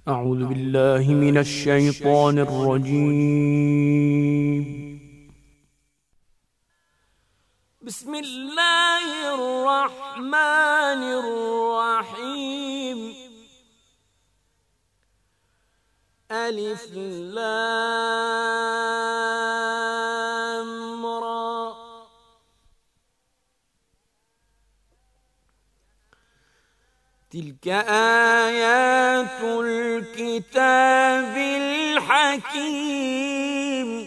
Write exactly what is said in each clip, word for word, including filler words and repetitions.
أعوذ بالله من الشيطان الرجيم. بسم الله الرحمن الرحيم. ألف لام را. تلك آيات الكتاب الحكيم.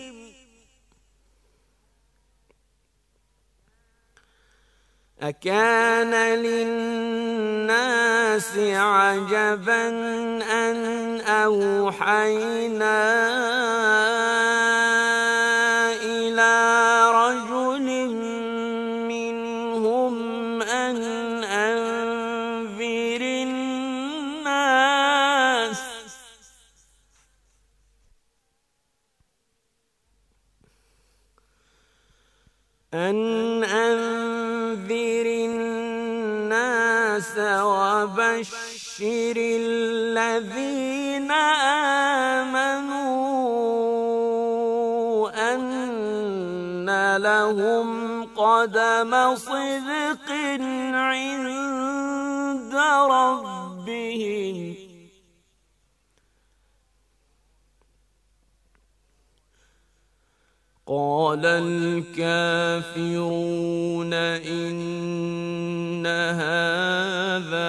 أكان للناس عجبا أن أوحينا إلى رجل منهم أن أنذر الناس أن أنذر الناس وبشر الذين آمنوا أن لهم قدم صدق عند ربهم. قال الكافرون إن هذا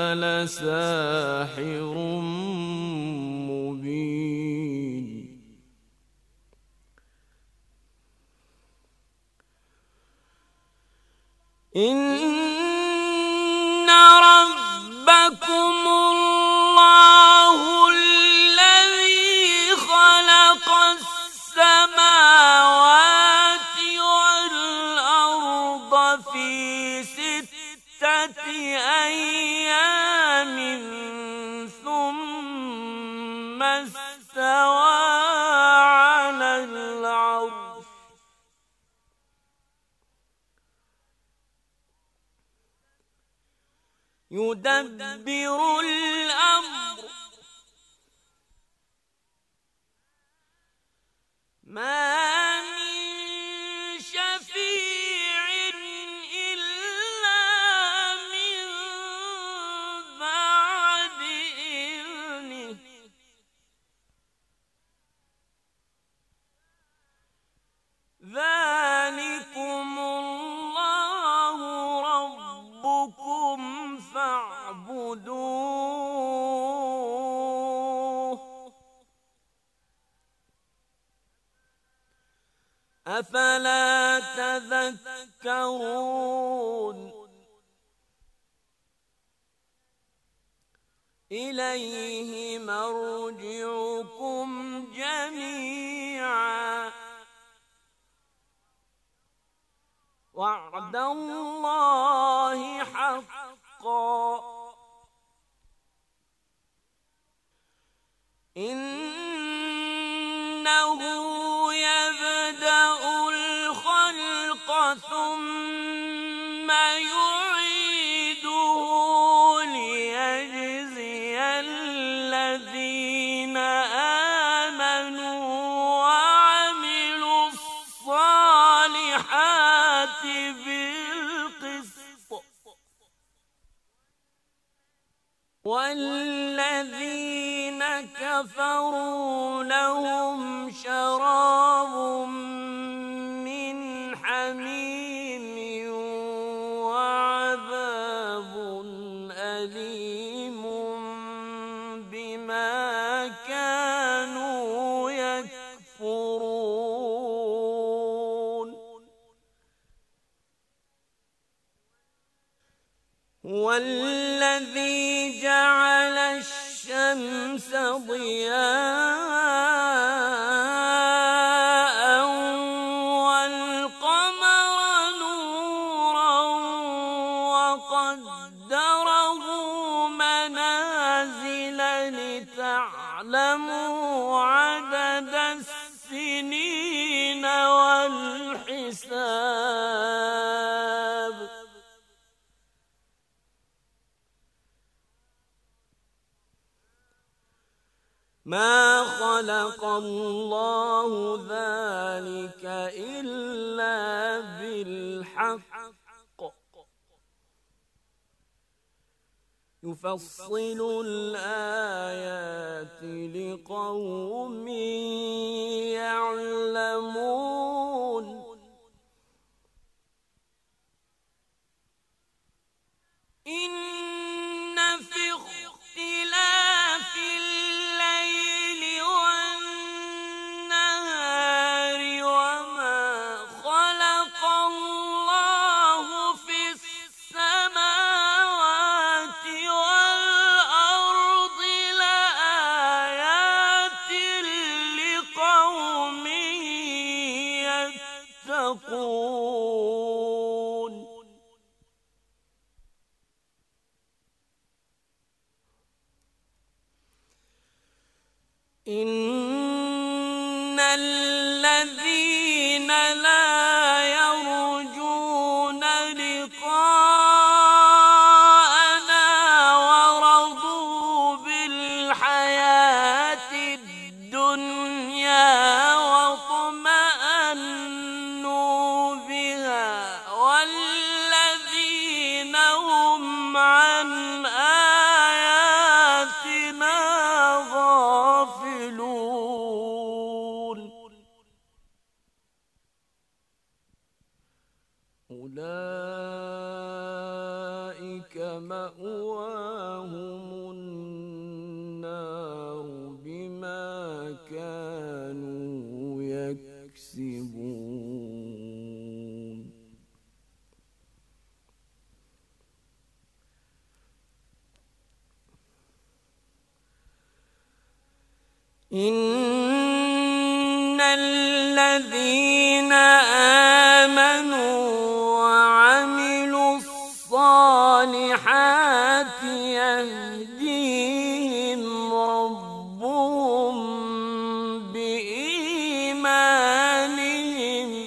لساحر مبين. إن ربكم الله الذي خلق السماوات والأرض في ستة أيام ثم استوى على العرش يدبر الأمر ما من شفيع إلا من بعد إذنه ذلكم الله ربكم فاعبدوه أفلا تذكرون. إليه مرجعكم جميعا وعد الله حقا. إنه يبدأ الخلق ثم يعيده ليجزي الذين آمنوا وعملوا الصالحات بالقسط والذين كفروا لهم شراب من حميم وعذاب أليم بما كانوا يكفرون. والذي جعل الشمس ضياء والقمر نورا وقدره منازل لتعلموا عدد السنين والحساب ما خلق الله ذلك إلا بالحق يفصل الآيات لقوم يعلمون إن في اختلاف الليل والنهار وما خلق الله في السماوات والأرض لآيات لقوم يتقون إن الذين لا يرجون لقاءنا ورضوا بالحياة الدنيا واطمأنوا بها والذين هم عن أولئك مأواهم النار بما كانوا يكسبون إن الذين آمنوا وعملوا الصالحات يهديهم ربهم بإيمانهم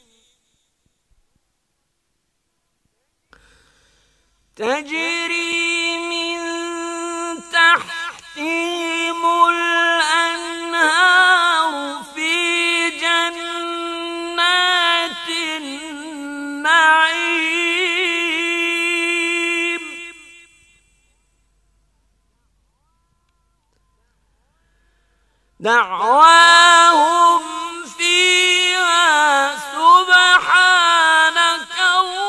تجري من تحتهم الأنهار في جنات النعيم دعواهم فيها سبحانك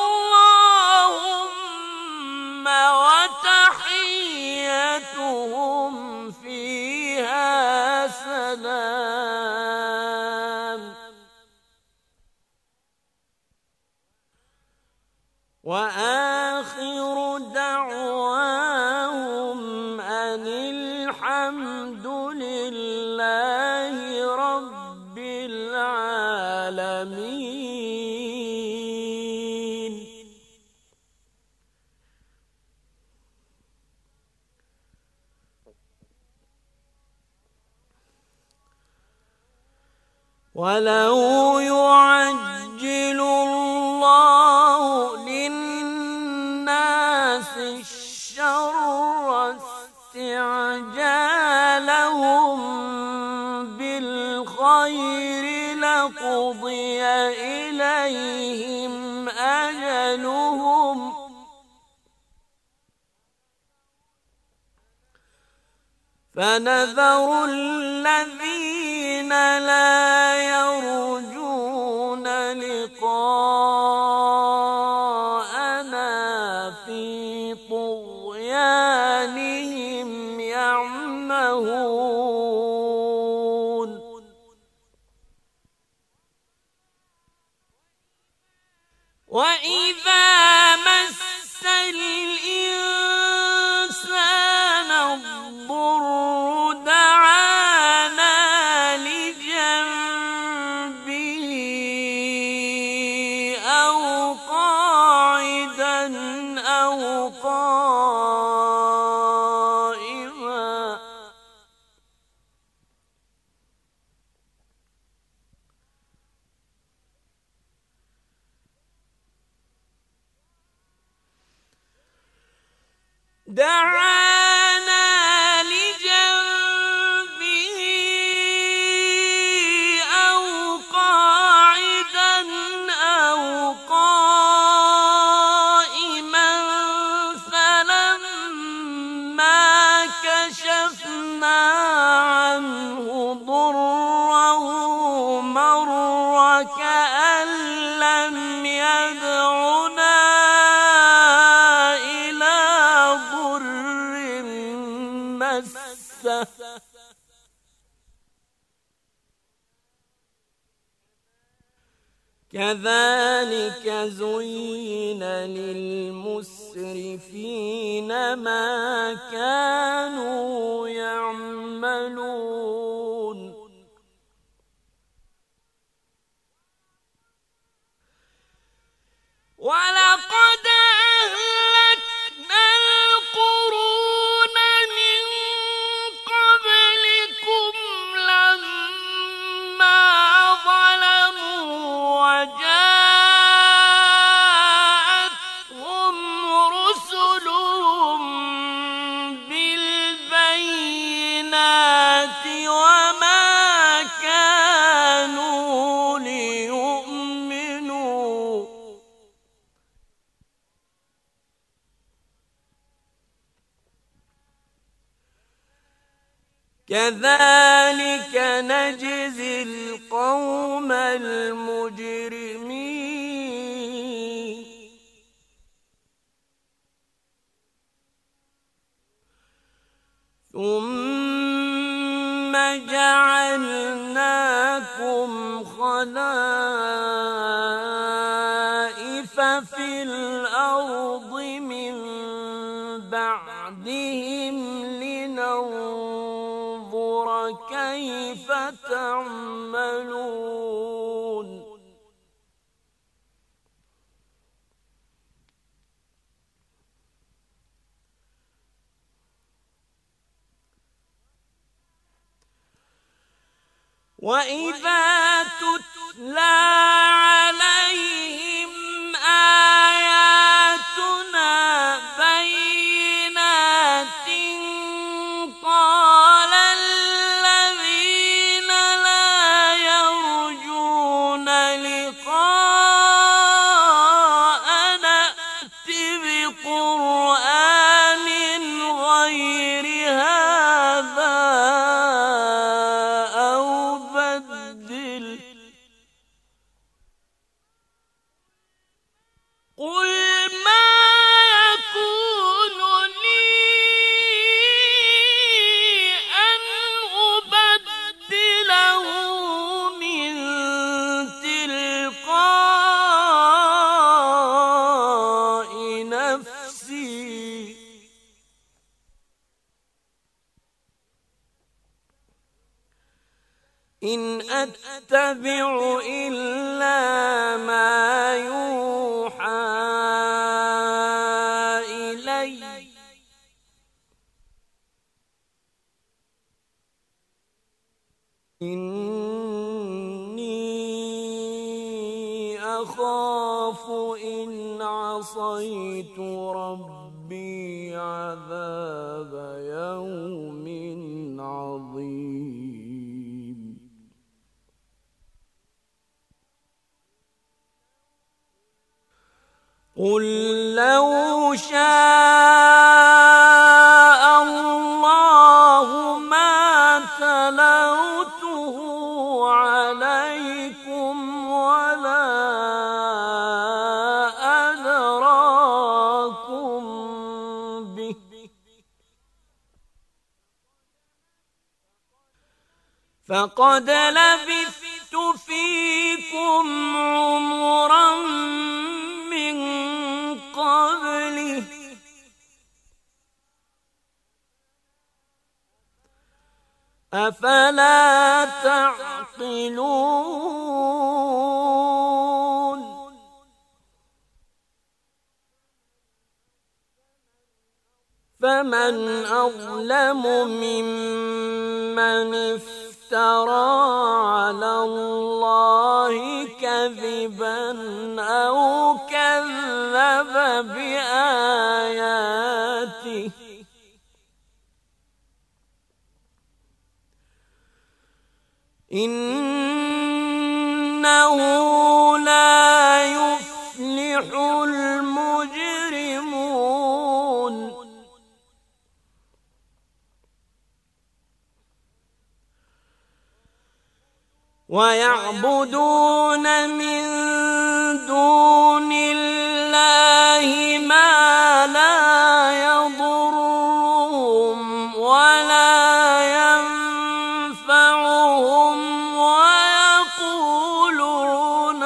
اللهم وتحيتهم فيها سلام وآخر دعواهم أن الحمد لله رب العالمين ولو يعجل الله للناس الشر استعجالهم بالخير لقضي إليهم أجلهم فنذر الذين لا يرجون لقاءنا في طغيانهم يعمهون وإذا مس الإنسان الضر دعانا لجنبه أو قاعدا أو قائما دعانا لجنبه عنه ضره مر كأن لم يدعنا إلى ضر مسه كذلك زين للمسرفين ما كانوا يعملون ولقد أهلكنا القرون من قبلكم لما ظلموا وجاءتهم رسلهم بالبينات وما كانوا ليؤمنوا كذلك نجزي القوم المجرمين ثم جعلناكم خلائف في الأرض من بعدهم لننظر كيف تعملون وإذا تتلى عليهم آياتنا بينات قال الذين لا يرجون لقاءنا ائت بقرآن غير هذا أو بدل قل ما يكون لي أن أبدله من تلقاء نفسي إن أتبع إلا ما يوحى إلي إني أخاف إن عصيت ربي عذاب يوم عظيم قل لو شاء الله ما تلوته عليكم ولا أدراكم به فقد لبثت فيكم عمرا من قبله أفلا تعقلون فمن أظلم ممن افترى على الله كذبا أو كذب بآياته إنه لا يفلح المجرمون ويعبدون من دون الله ما لا يضرهم ولا ينفعهم ويقولون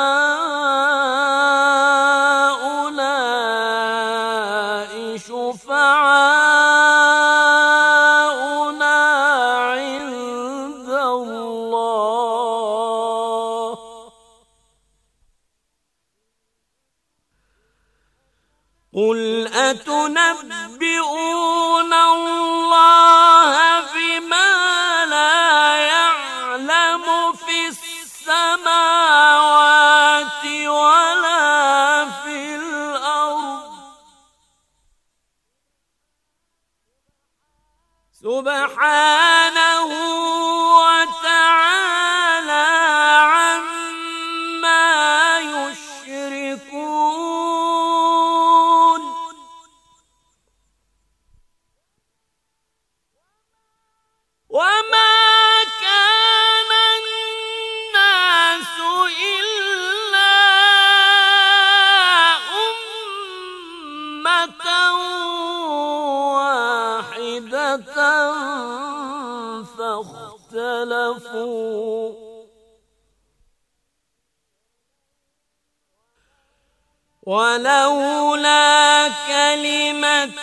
هؤلاء شفعاؤنا عند الله قل أتنبئون الله بما لا يعلم في السماوات ولا في الأرض سبحانه وتعالى عما يشركون وما كان الناس إلا أمة واحدة فاختلفوا ولولا كلمة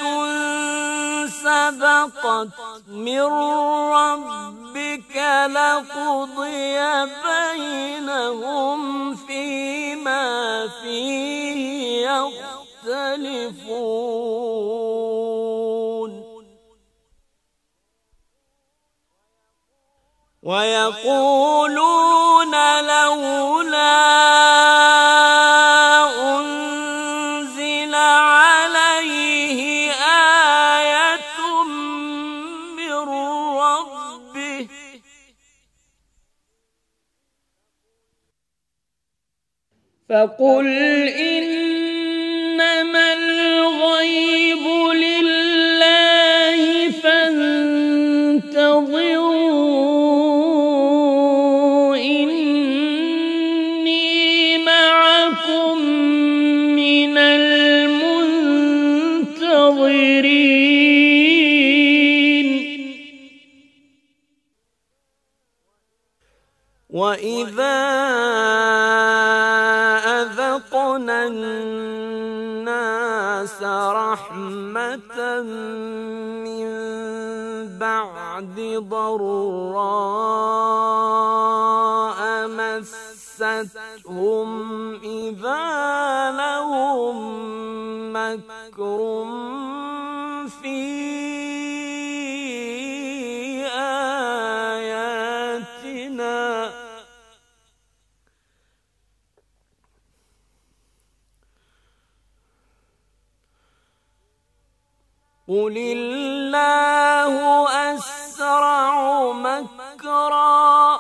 سبقت من ربك لقضي بينهم فيما فيه يختلفون ويقولون لولا أنزل عليه آية من ربه فقل إنما الغيب لله فانتظروا إني معكم من المنتظرين وإذا أذقنا الناس رحمة من بعد ضراء مستهم إذا لهم مكر في آياتنا قل الله أسرع مكرا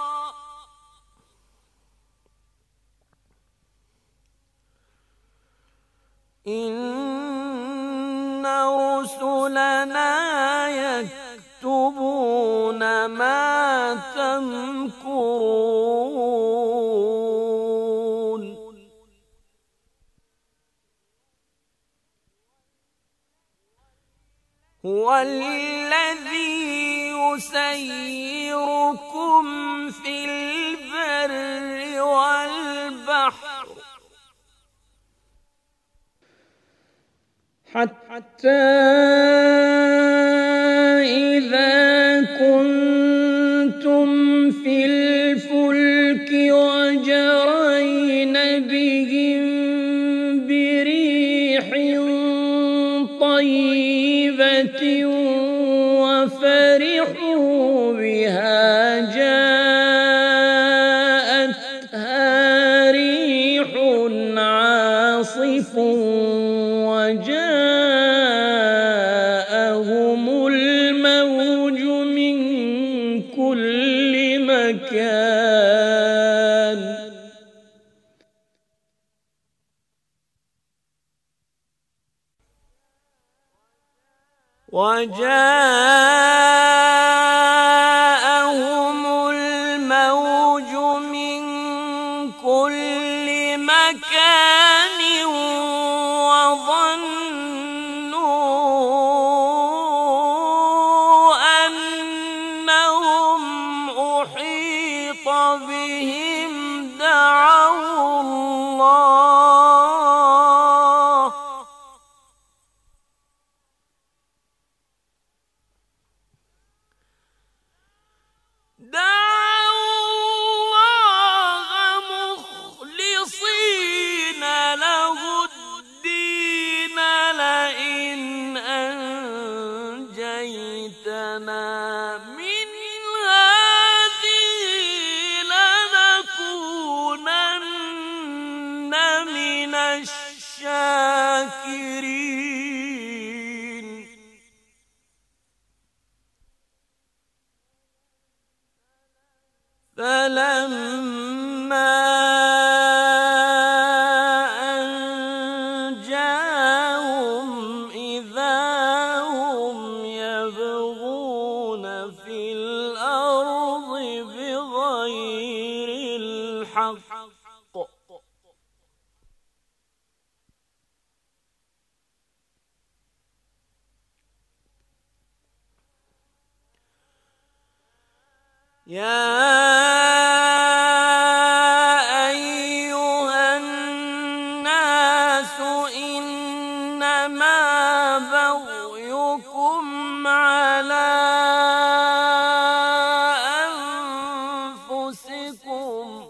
إن رسلنا يكتبون ما تمكرون هو الذي يسيركم في البر والبحر حتى إذا كنتم في الفلك وجرين بهم بريح طيبة وفرحوا بها جاءتها ريح عاصف وجاءهم الموج من كل مكان وجاءهم الموج فلما أنجاهم إذا هم يبغون في الأرض بغير الحق يا أيها الناس إنما بغيكم على أنفسكم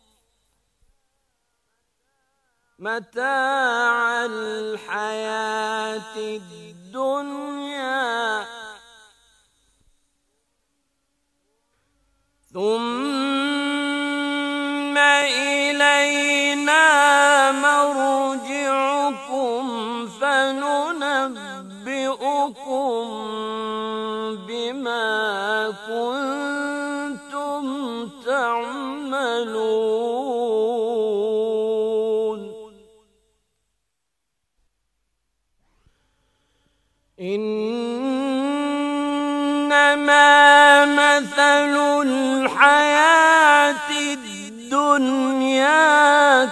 متاع الحياة الدنيا ثم إلينا مرجعكم فننبئكم بما كنتم تعملون إنما مثل الحياة الدنيا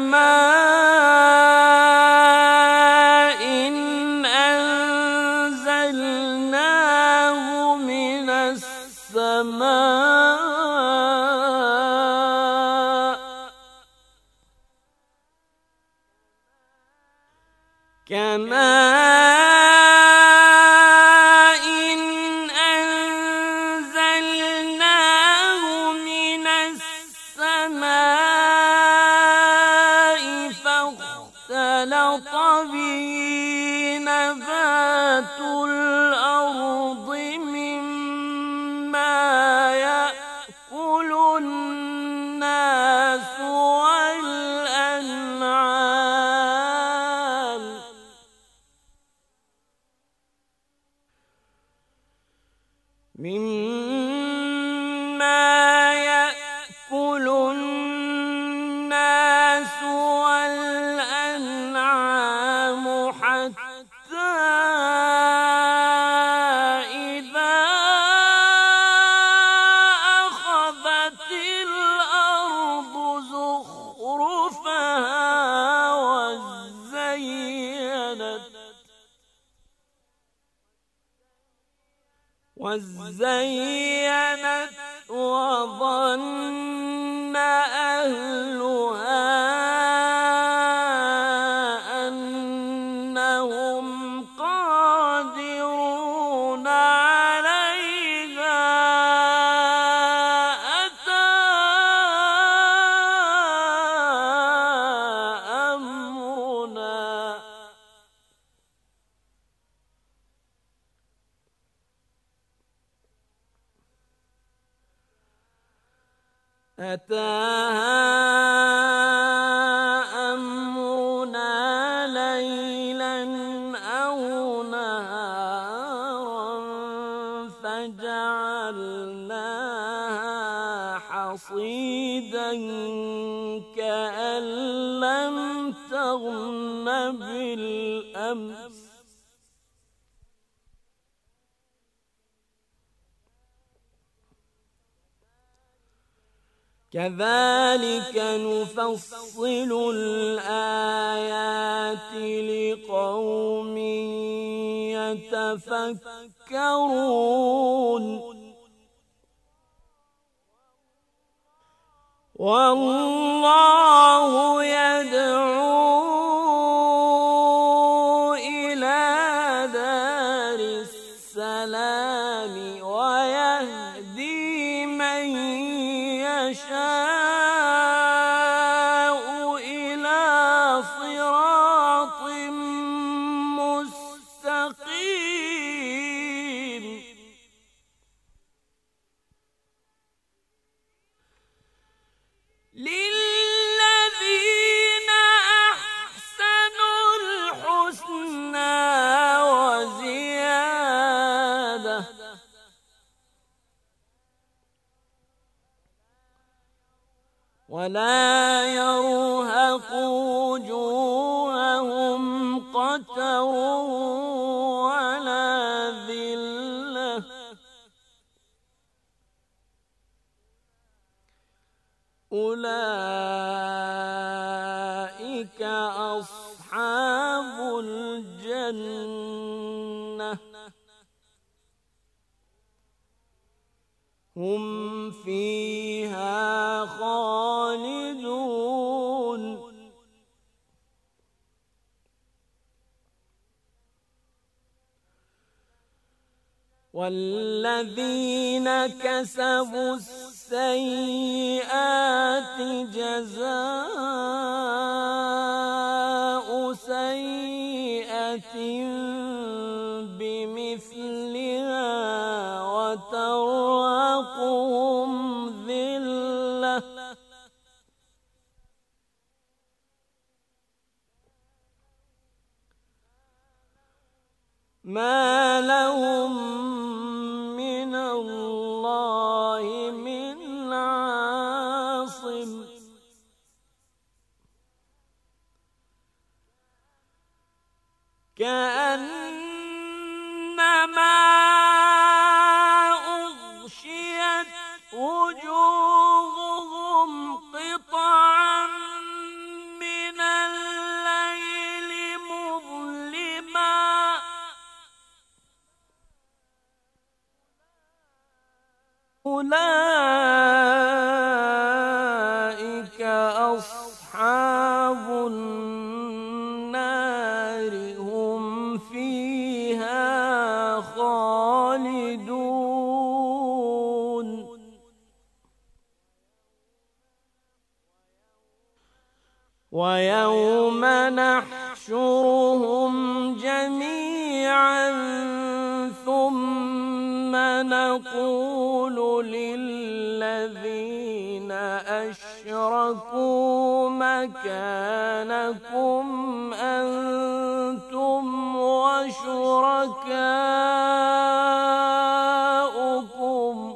كماء إن أنزلناه من السماء كماء مما يأكل الناس والأنعام حتى إذا أخذت الأرض زخرفها وزينت وزينت وظن أهلها أنهم قادرون عليها أتاها أمرنا أتاها أمرنا ليلا أو نهارا فجعلناها حصيدا كأن لم تغن بالأمس كذلك نفصل الآيات لقوم يتفكرون والله يدعو إلى دار السلام ويهدي من يشاء إلى صراط مستقيم للذين أحسنوا الحسنى وزيادة ولا يرهق وجوههم قتر ولا ذلة أولئك أصحاب الجنة هم فيها خالدون والذين كسبوا السيئات جزاء سيئة بمثلها وترهقهم ذلة ما لهم من الله من عاصم كأنما أغشيت وجوههم قطعا من الليل مظلما أولئك أصحاب النار هم فيها خالدون ويوم نحشرهم جميعا ثم نقول للذين أشركوا مكانكم أنتم وشركاؤكم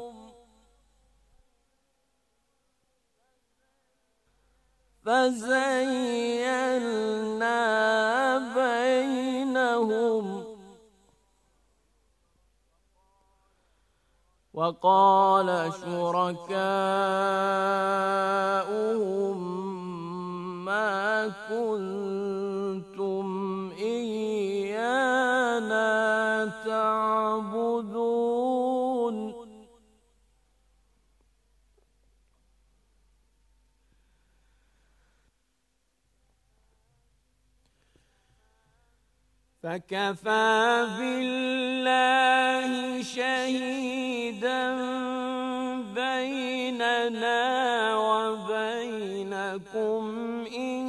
فزيّلنا بينهم وقال شركاؤهم ما كنتم إيانا تعبدون فكفى بالله شهيدا بيننا وبينكم إن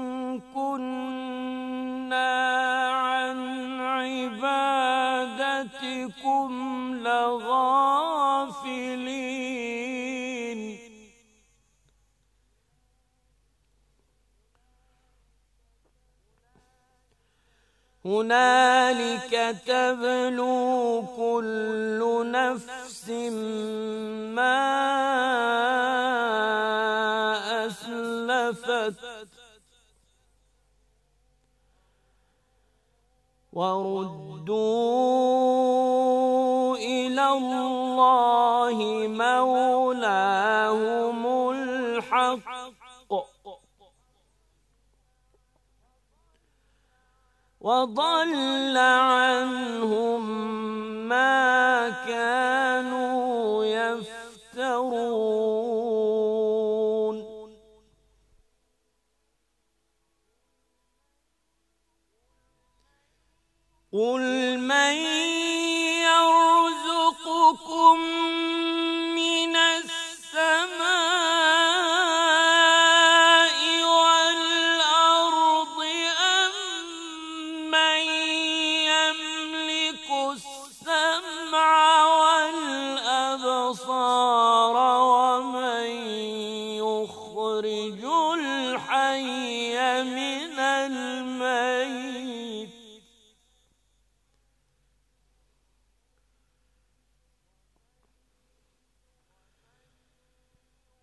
كنا عن عبادتكم لغافلين هنالك تبلو كل نفس ما أسلفت وردوا إلى الله مولاهم الحق وضل عنهم ما كانوا يفترون قل من يرزقكم من السماء والأرض أم من يملك السمع والأبصار ومن يخرج الحي من الميت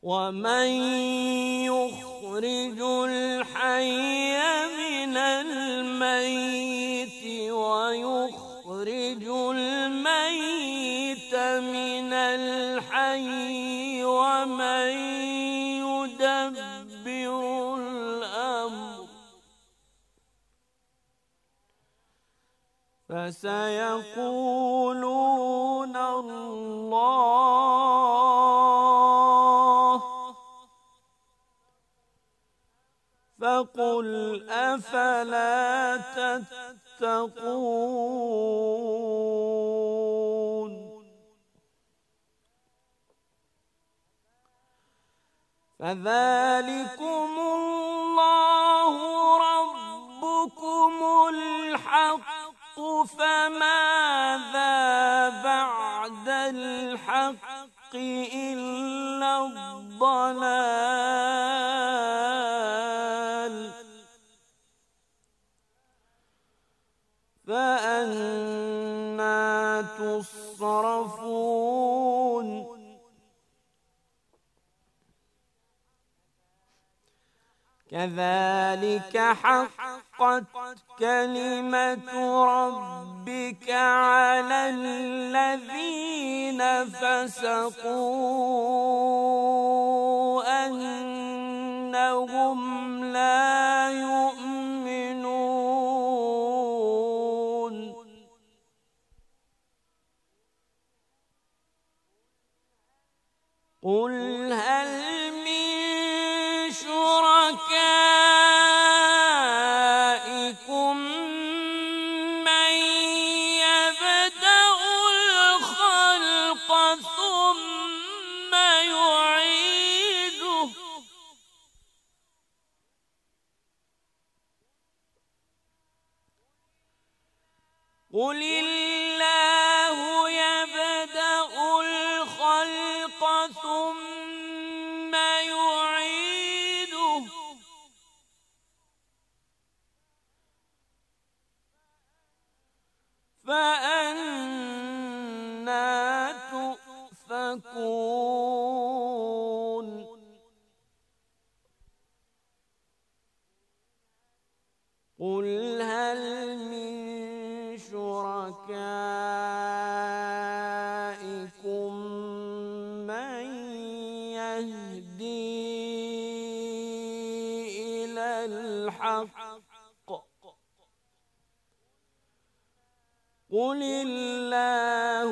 ومن يخرج الحي من الميت ويخرج الميت من الحي ومن يدبر الأمر فسيقولون الله فقل أفلا تتقون فذلكم الله ربكم الحق فماذا بعد الحق إلا الضلال فأنى تصرفون كذلك حقت كلمة ربك على الذين فسقوا أنهم لا يؤمنون قل هل من شركائكم من يبدأ الخلق ثم يعيده قل الله يبدأ الخلق ثم يعيده فأنى تؤفكون قل هل من شركائكم من يهدي إلى الحق قل الله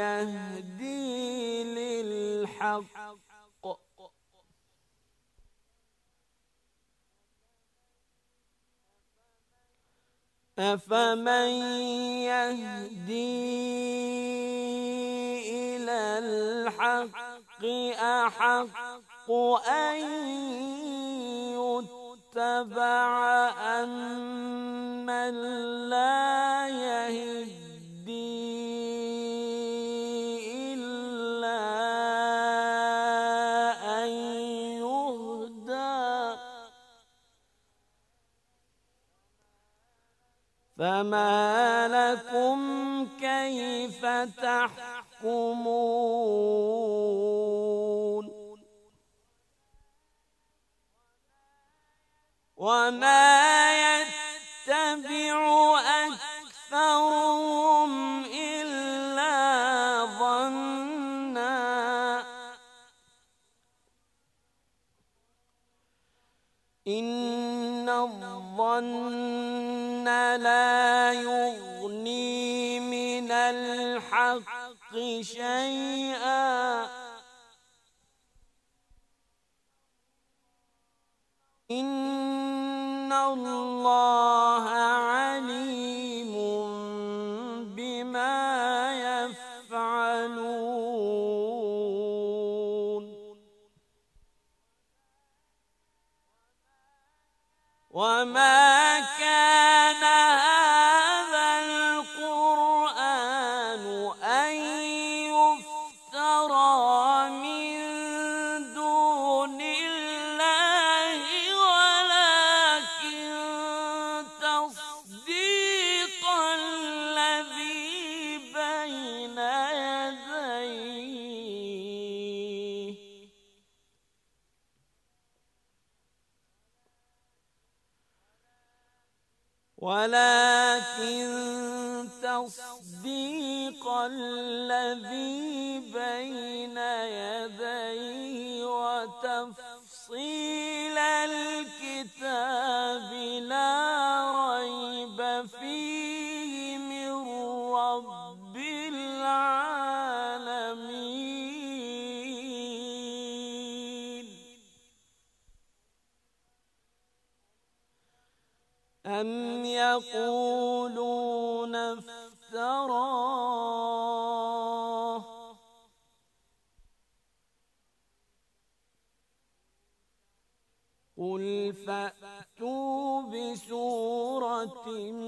يهدي للحق أفمن يهدي إلى الحق أحق أن يتبع أمن لا يهدي إلا أن يهدى فما لكم كيف تحكمون وما يتبع أكثرهم إلا ظنا إن الظن لا يغني من الحق شيئا إن الله عليم بما يفعلون وما كان هذا القرآن أن يفترى من دون الله ولكن تصديق الذي بين يديه ولكن تصديق الذي بين يديه وتفصيل الكتاب لا ريب فيه من رب العالمين. أم يقولون افتراه قل فأتوا بسورة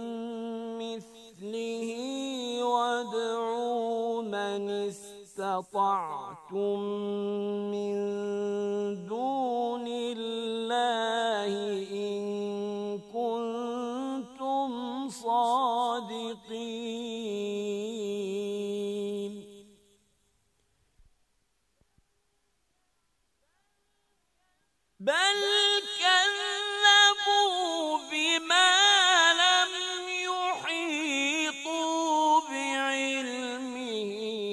مثله وادعوا من استطعتم من دون الله إن كنتم صادقين. بل كذبوا بما لم يحيطوا بعلمه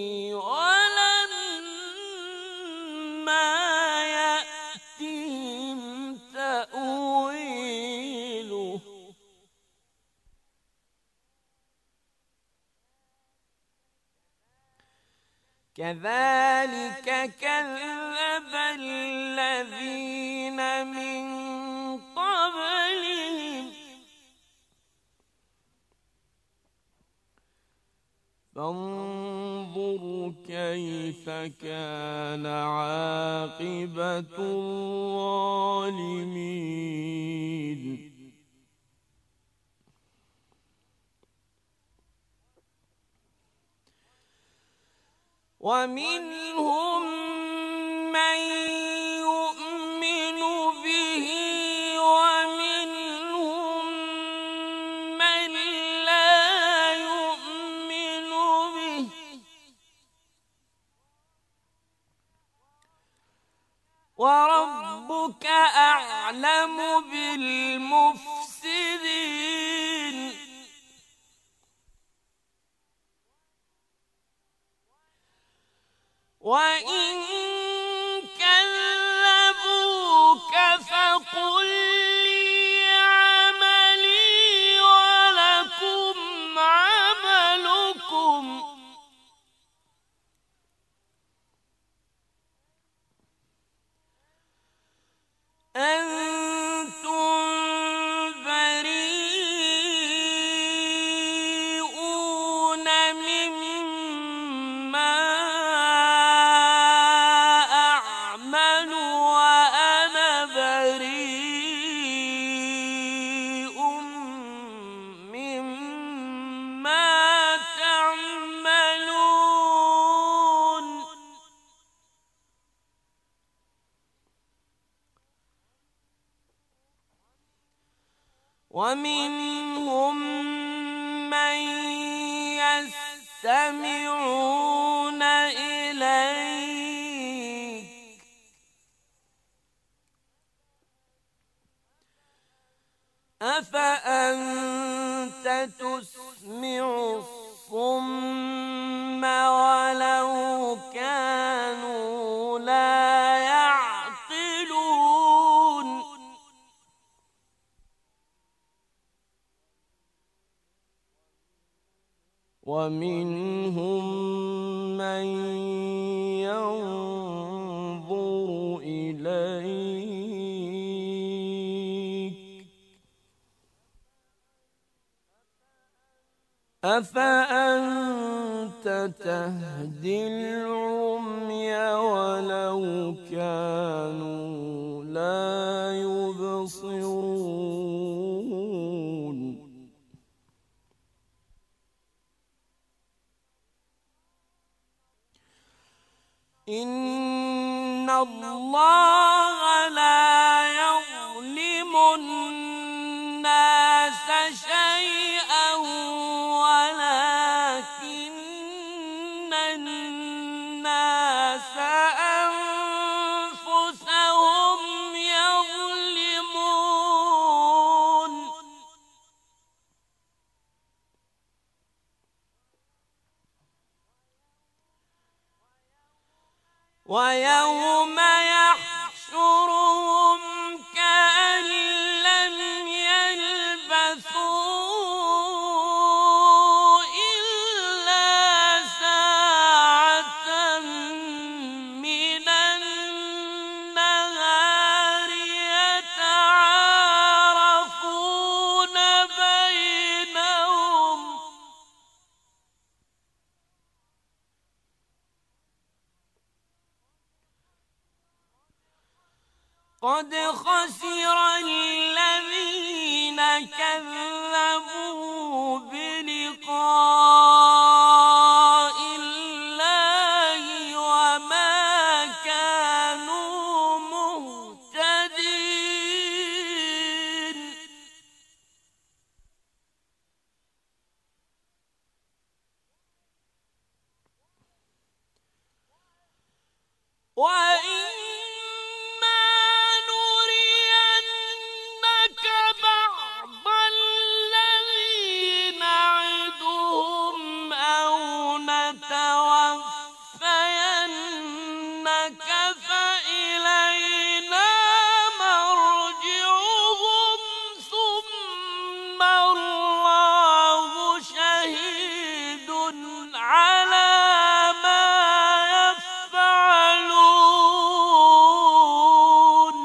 ولما يأتهم تأويله كذلك كذب الذين من قبلهم فانظر كيف كان عاقبة الظالمين. ومنهم من يؤمن به ومنهم من لا يؤمن به وربك أعلم بالمفسدين. وإن كذبوك فقل لي عملي ولكم عملكم أنتم بريئون مما ومنهم من يستمعون إليك أفأنت تسمع الصم ولو كانوا لا يعقلون. ومنهم من ينظر إليك أفأنت تهدي العمي ولو كانوا لا يبصرون. إن الله لا يظلم الناس شيئا ولكن الناس أنفسهم يظلمون. ويوم يحشرهم كأن لم يلبثوا إلا ساعة من النهار يتعارفون بينهم قد خسر الذين كذبوا بلقاء الله وما كانوا مهتدين وإما نرينك بعض الذي نعدهم أو نتوفينك فإلينا مرجعهم ثم الله شهيد على ما يفعلون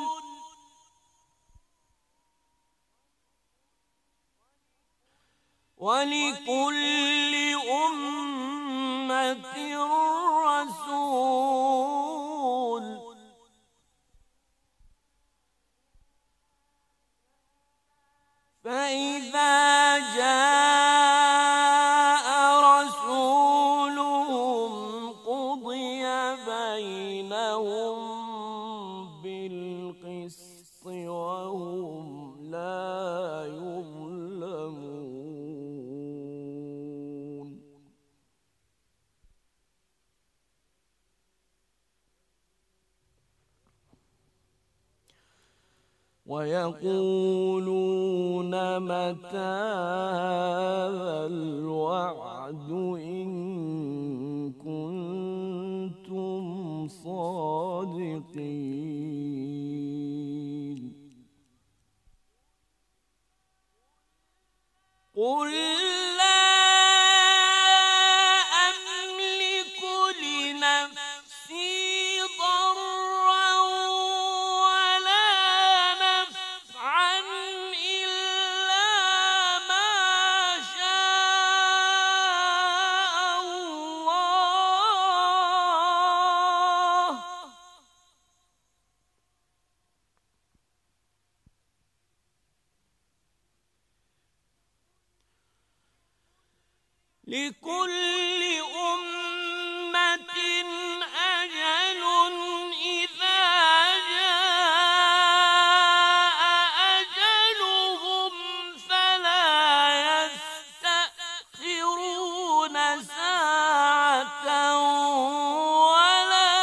ولكل أمة رسول فإذا جاء رسولهم قضي بينهم بالقسط وهم لا يظلمون ويقولون متى هذا الوعد إن كنتم صادقين قل لا أملك لنفسي ضرا ولا نفعا إلا ما شاء الله لكل أمة أجل إذا جاء أجلهم فلا يستأخرون ساعة ولا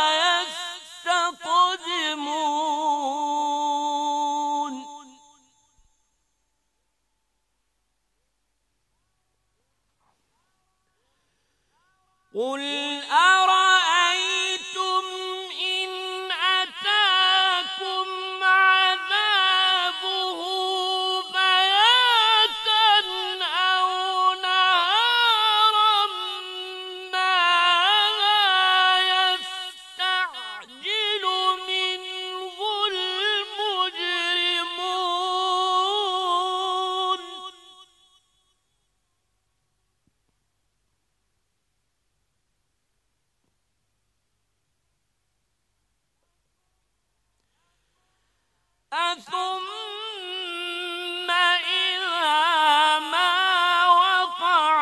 يستقدمون قل أرأيتم إن أتاكم عذابه بياتا أو نهارا ماذا يستعجل منه المجرمون أثم إذا ما وقع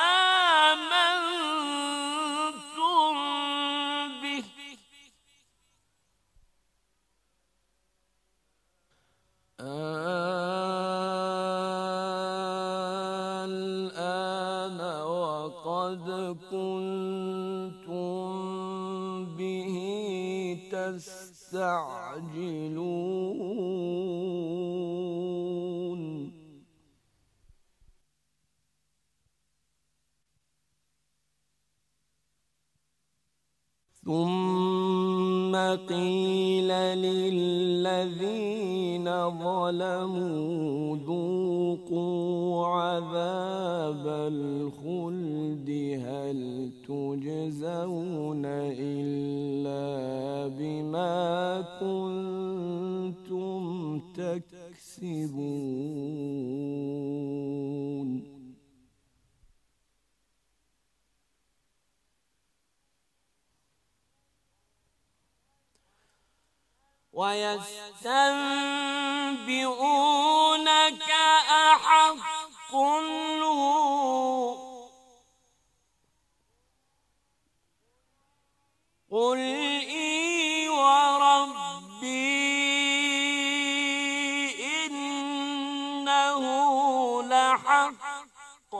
آمنتم به الآن وقد كنتم به تستعجلون ثم قيل للذين ظلموا ذوقوا عذاب الخلد هل تجزون إلا بما كنتم تكسبون ويستنبئونك أحق هو قل إي وربي إنه لحق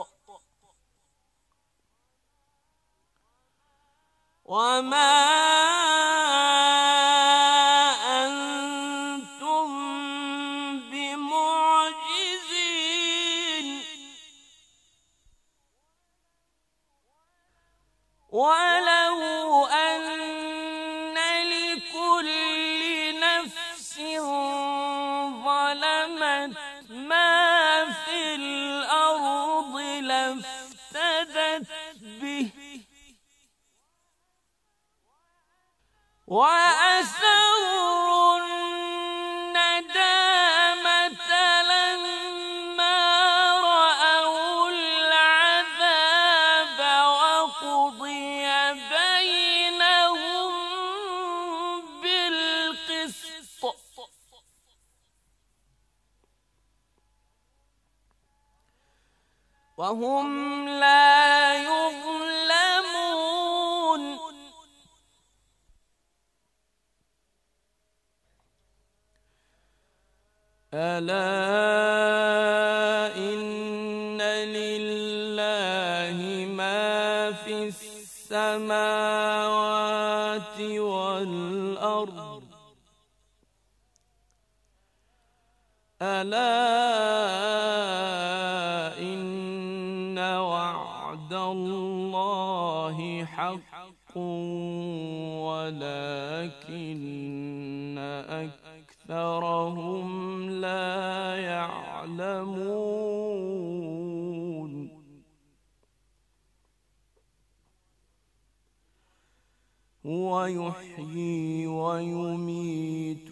وما ولو أن لكل نفس ظلمت ما في الأرض لافتدت به وأسروا الندامة لما رأوا العذاب وقضي بينهم بالقسط وهم لا يظلمون ألا إن لله ما في السماوات والأرض ألا إن وعد الله حق ولكن أكثرهم لا يعلمون هو يحيي ويميت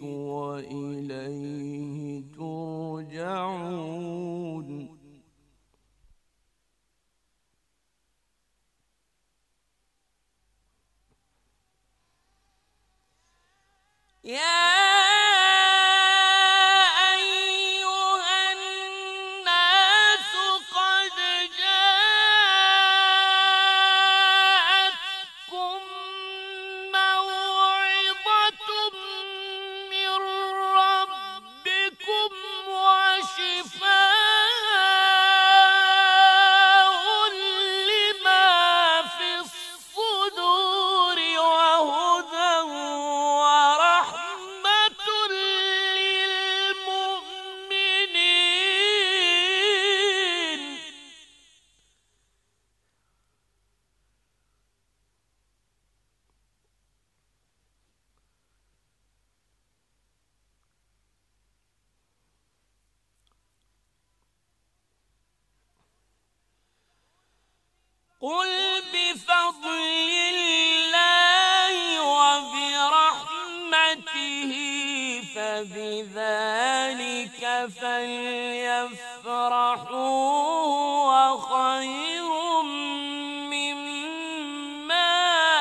وإليه ترجعون يا قل بفضل الله وبرحمته فبذلك فليفرحوا هو خير مما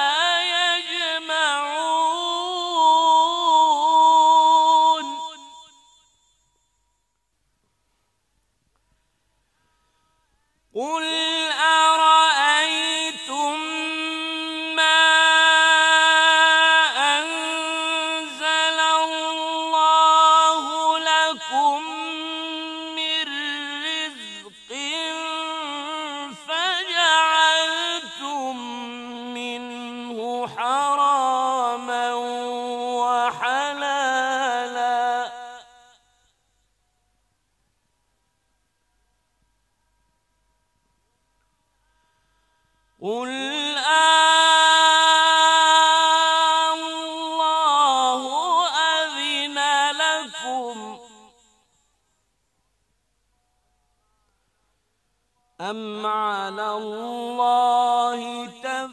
يجمعون قل قل الله أم على الله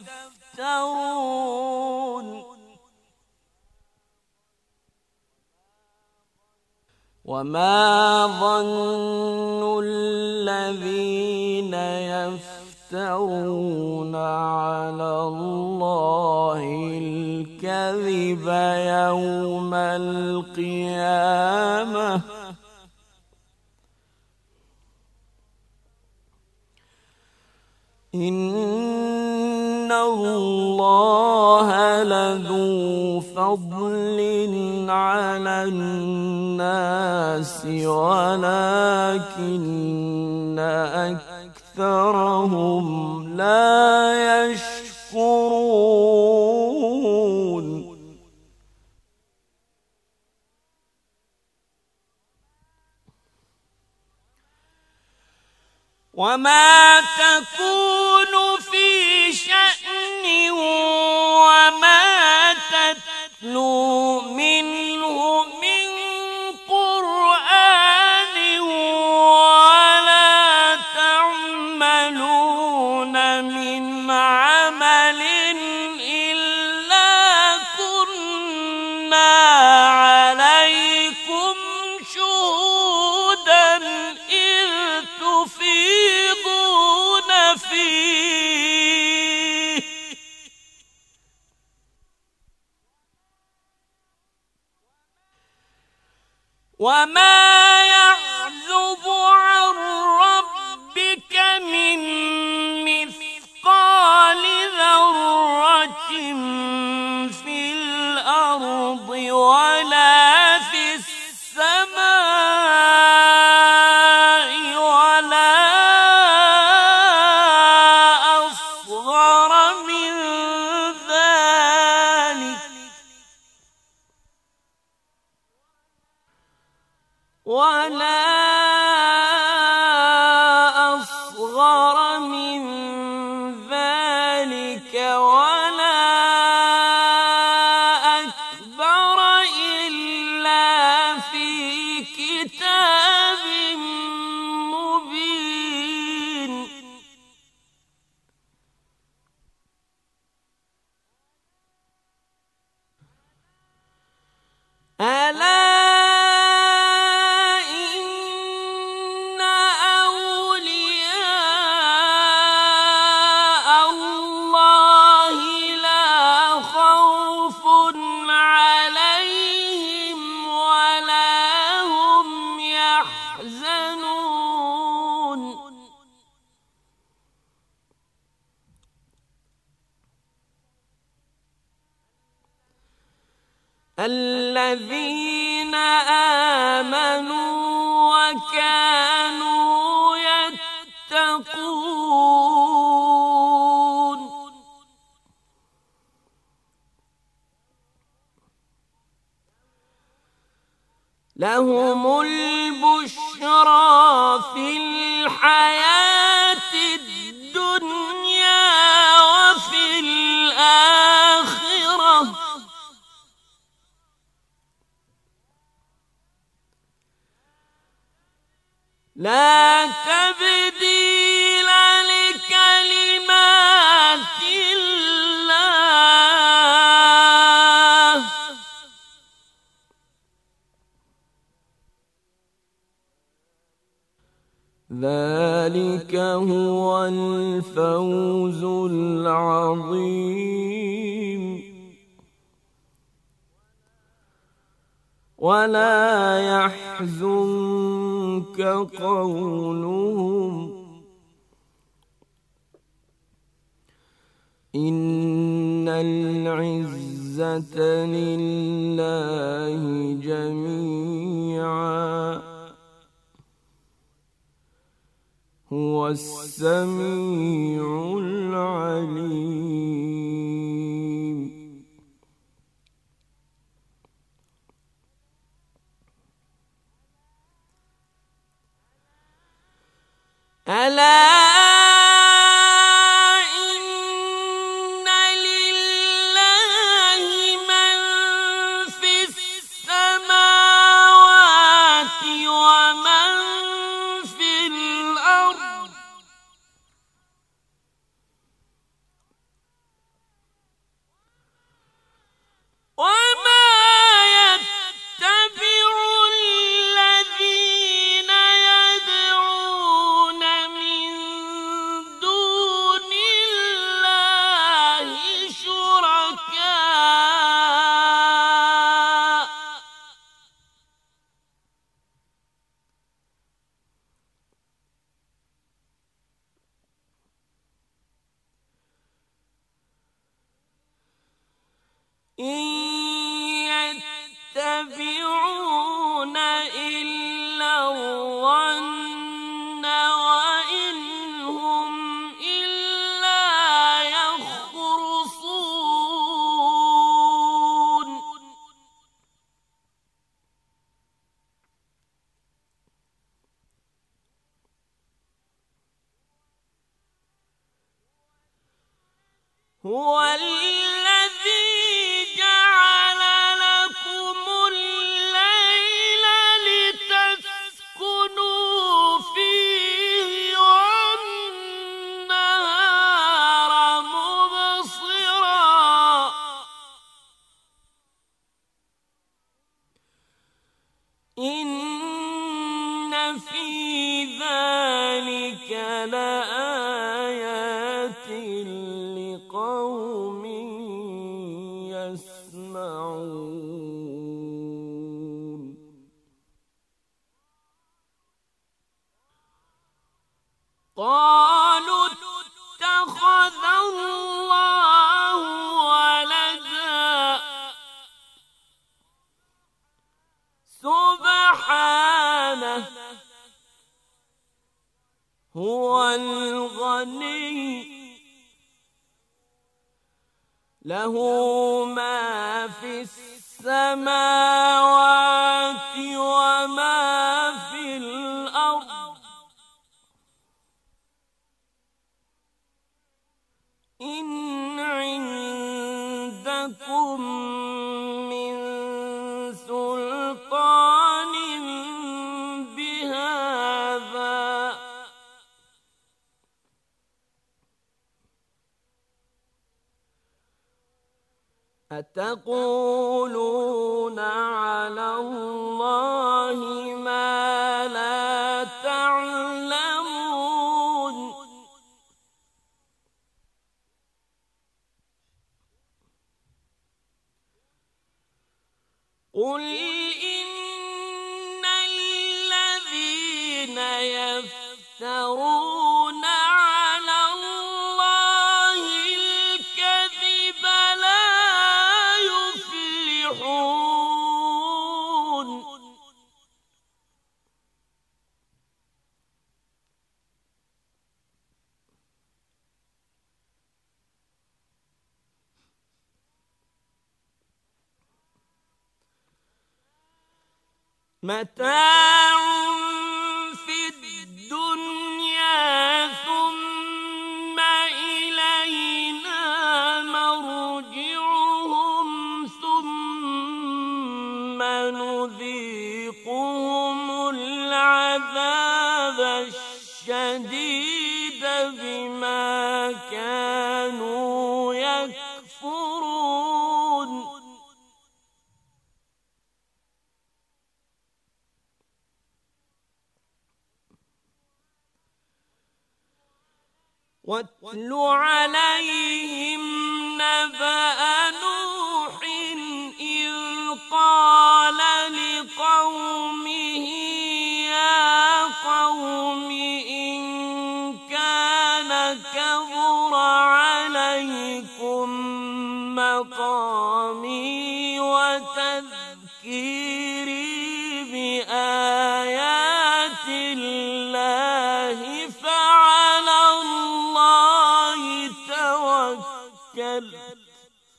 تفترون وما ظن الذين يفترون على الله الكذب يوم القيامة إن الله لذو فضل على الناس ولكن أكثرهم لا يشكرون وما تكون في شأن وما تتلو منه من قرآن ولا تعملون من عمل إلا كنا عليكم شهودا إذ تفيضون فيه وما يعزب عن ربك من مثقال ذرة في الأرض ولا في السماء ولا أصغر من ذلك ولا أصغر من ذلك ولا أكبر إلا في كتاب مبين ألا الذين آمنوا وكانوا يتقون لهم البشرى في الحياة الدنيا وفي الآخرة لا تبديل لكلمات الله ذلك هو الفوز العظيم ولا يحزنك قولهم إن العزة لله جميعا هو السميع العليم ألا إن لله من في السماوات ومن في الأرض إن يتبعون إلا الظن وإن هم إلا يخرصون هو الذي جعل لكم الليل لتسكنوا فيه والنهار مبصرا إن في ذلك لآيات لقوم يسمعون قالوا اتخذ الله ولدا سبحانه هو الغني له ما في السماوات وما في الأرض إن عندكم من سلطان بهذا أتقولون على الله ما لا تعلمون قل إن الذين يفترون على الله الكذب لا يفلحون متاع في الدنيا ثم إلينا مرجعهم ثم نذيقهم العذاب الشديد بما كانوا يكفرون واتل عليهم نبأ نوح إذ قال لقومه يا قوم إن كان كبر عليكم مقامي وتذكيري بآيات الله فعلى الله توكلت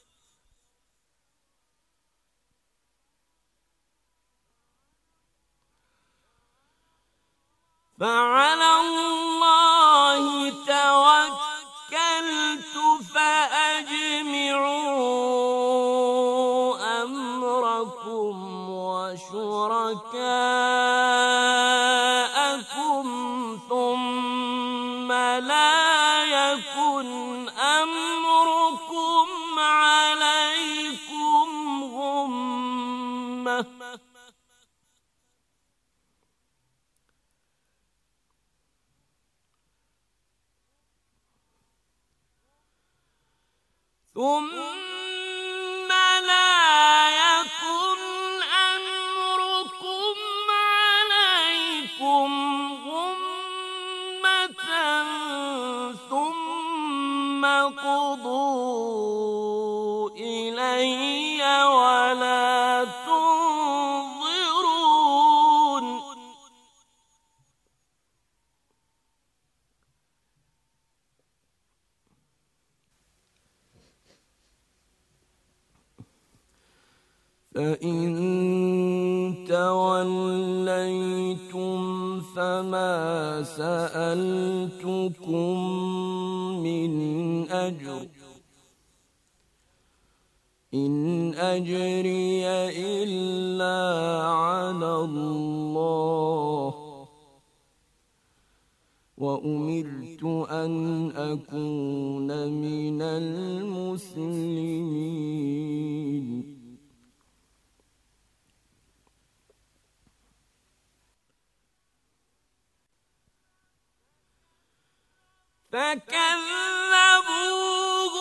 فعلى الله توكلت فأجمعوا أمركم وشركاءكم ثم لا يكن أمركم عليكم غمة ثم لا يكن أمركم عليكم غمة ثم قضوا إلي فإن توليتم فما سألتكم من أجر إن أجري إلا على الله وأمرت أن أكون من المسلمين. فكذبوه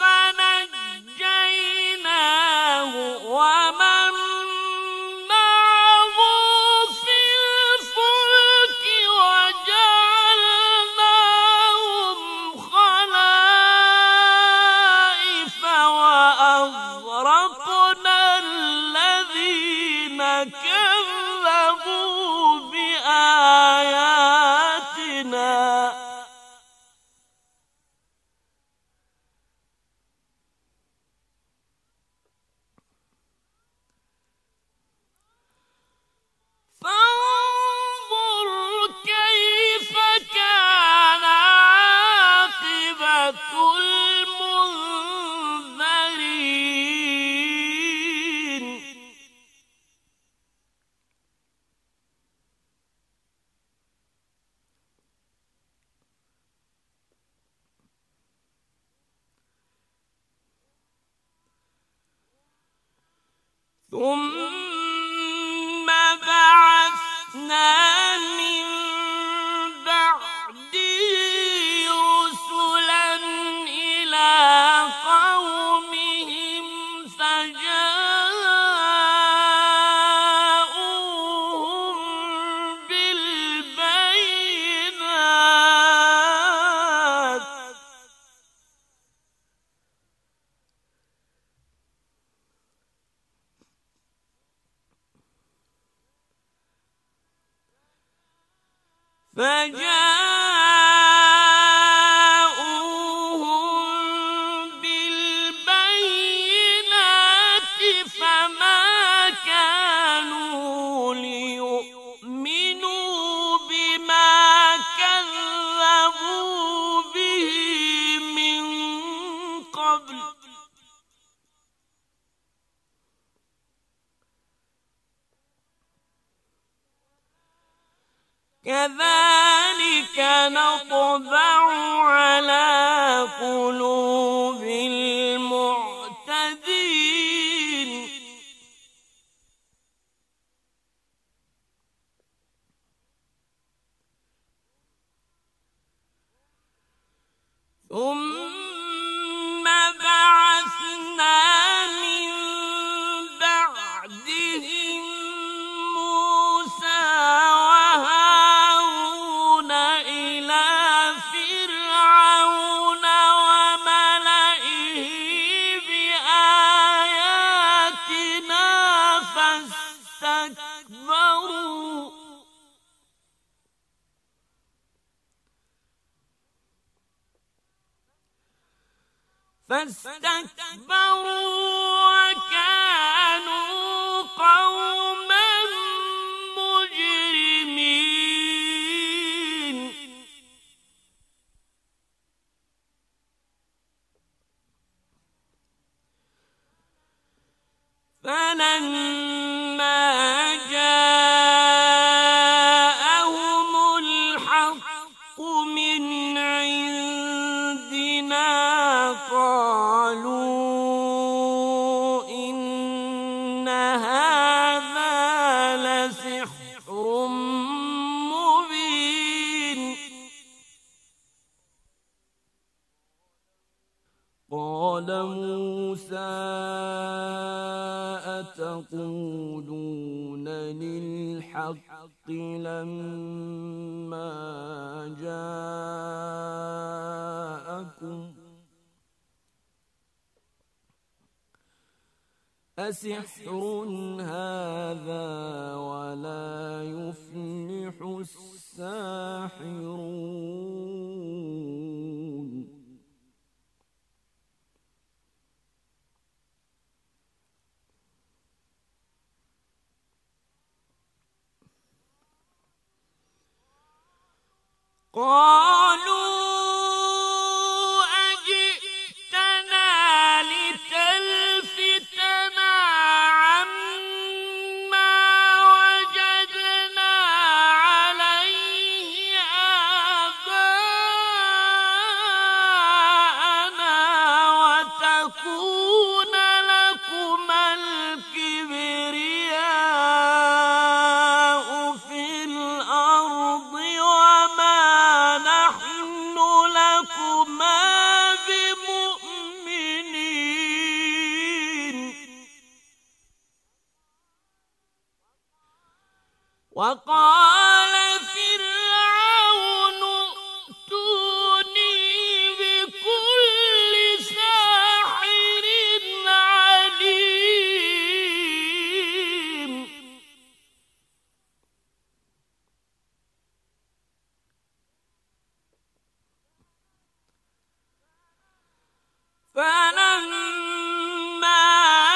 فنجيناه ومن معه في الفلك وجعلناهم خلائف وأغرقنا الذين كذبوا بآياتنا فانظر كيف كان عاقبة المنذرين. ثم بعثنا من بعده رسلا إلى قومهم فجاءوهم بالبينات فجاءوهم بالبينات فما كانوا ليؤمنوا بما كذبوا به من قبل كذلك نطبع على قلوب المعتدين. ثم بعثنا من بعدهم موسى وهارون إلى فرعون وملئه بآياتنا فاستكبروا فاستكبروا وكانوا قوما مجرمين. فلما جاءهم الحق من عندنا قالوا إن هذا لسحر مبين. قال موسى أتقولون للحق لما جاءكم أسحر هذا ولا يفلح الساحرون. قالوا أجئتنا لتلفتنا عما وجدنا عليه آباءنا وتكون لكما الكبرياء في الأرض وما نحن لكما بمؤمنين. وقال فرعون ائتوني بكل ساحر عليم. فلما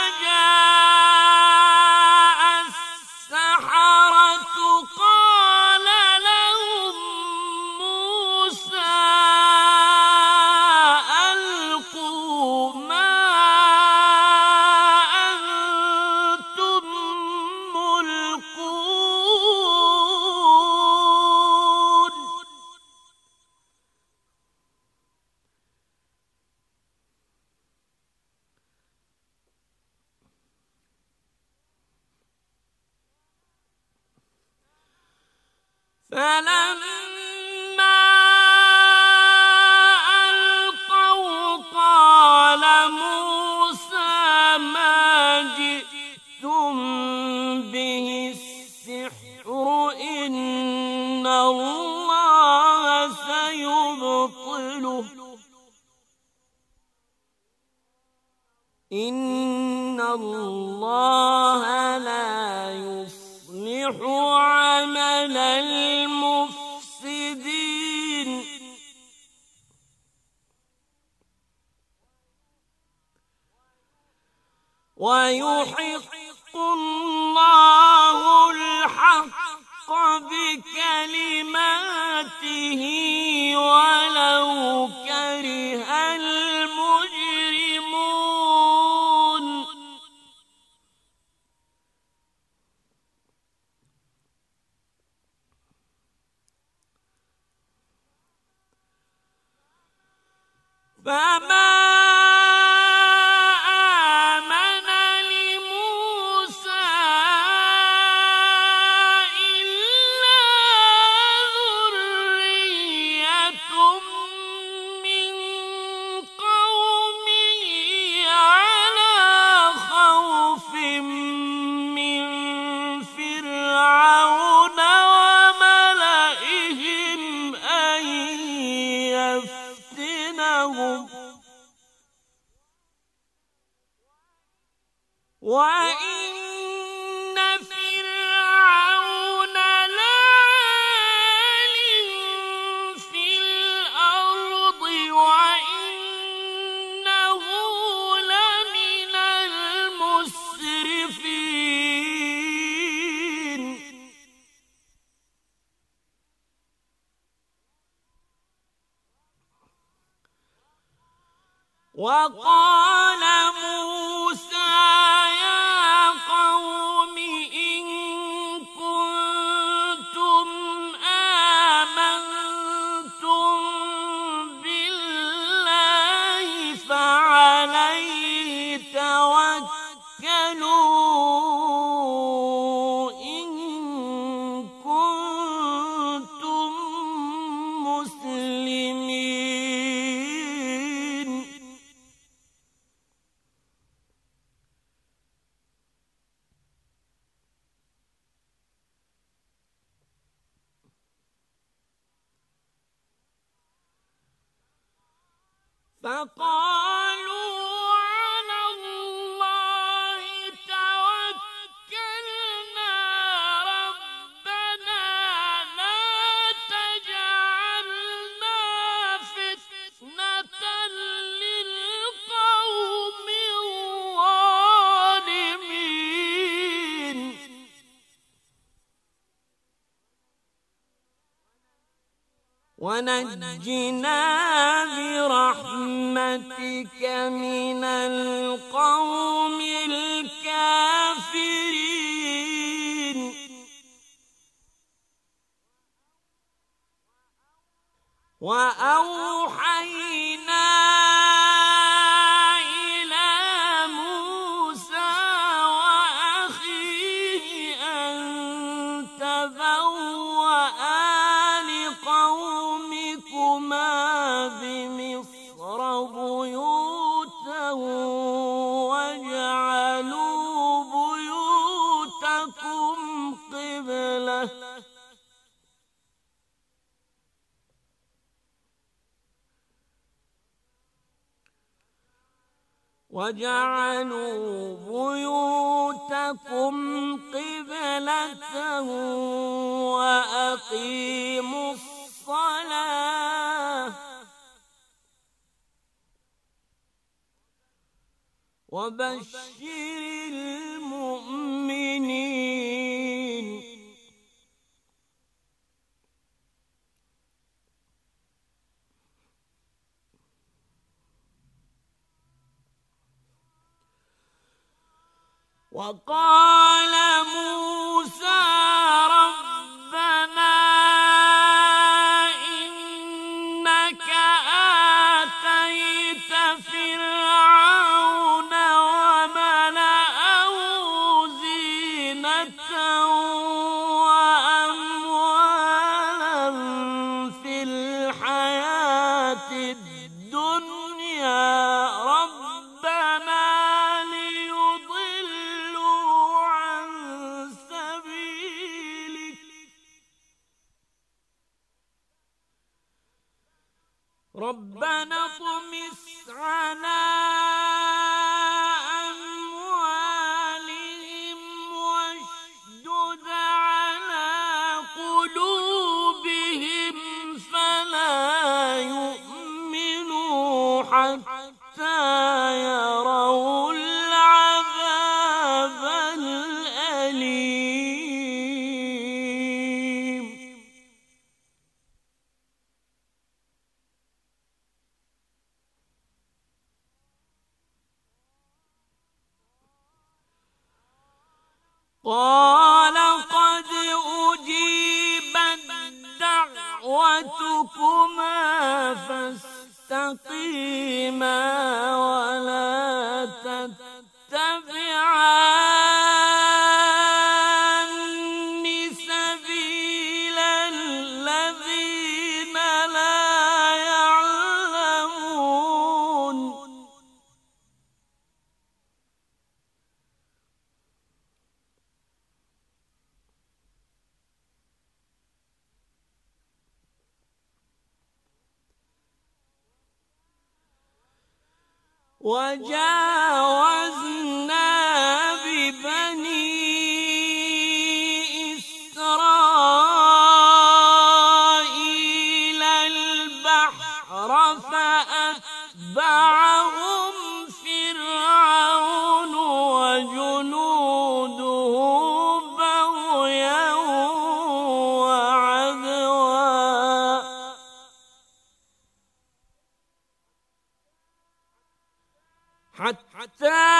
جاء السحرة قال لهم موسى ألقوا ما أنتم ملقون. فلما ألقوا قال موسى ما جئتم به السحر إن الله سيبطله إن الله لا يصلح عمل المفسدين. ويحق الله الحق بكلماته ولو كره المجرمون. فما آمن لموسى إلا ذرية من قومه على خوف من فرعون وملئهم أن يفتنهم وإن فرعون لعال في الأرض وإنه لمن المسرفين. وقال موسى يا قوم إن كنتم آمنتم بالله فعليه توكلوا إن كنتم مسلمين. فقالوا على الله توكلنا ربنا لا تجعلنا فتنة للقوم الظالمين. ونجنا برحمتك من القوم الكافرين. وأوحينا إلى موسى وأخيه أن تبوأ لقومكما بمصر بيوتا واجعلوا بيوتكم قبلة وَاجْعَلُوا بُيُوتَكُمْ قِبْلَةً وَأَقِيمُوا الصَّلَاةَ وَبَشِّرِ الْمُؤْمِنِينَ. وقال موسى ربنا إنك آتيت فرعون وملأه زينة وأموالا في الحياة الدنيا ربنا ربنا اطمس على أموالهم واشدد على قلوبهم فلا يؤمنوا حتى يروا العذاب الأليم. قال قد أجيبت دعوتكما فاستقيما ولا تتبعان سبيل الذين لا يعلمون. وجاوزنا ببني إسرائيل البحر فأتبعهم فرعون وجنوده بغيا وعدوا حتى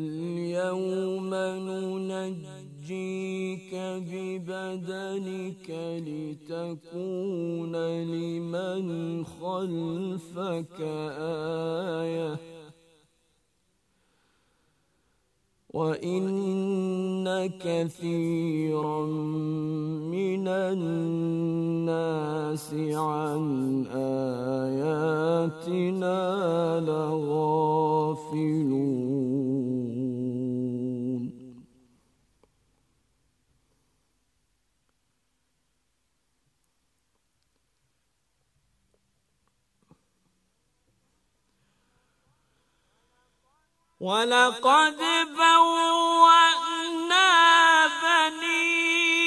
فاليوم ننجيك ببدنك لتكون لمن خلفك آية وإن كثيرا من الناس عن آياتنا لغافلون ولقد بوأنا بني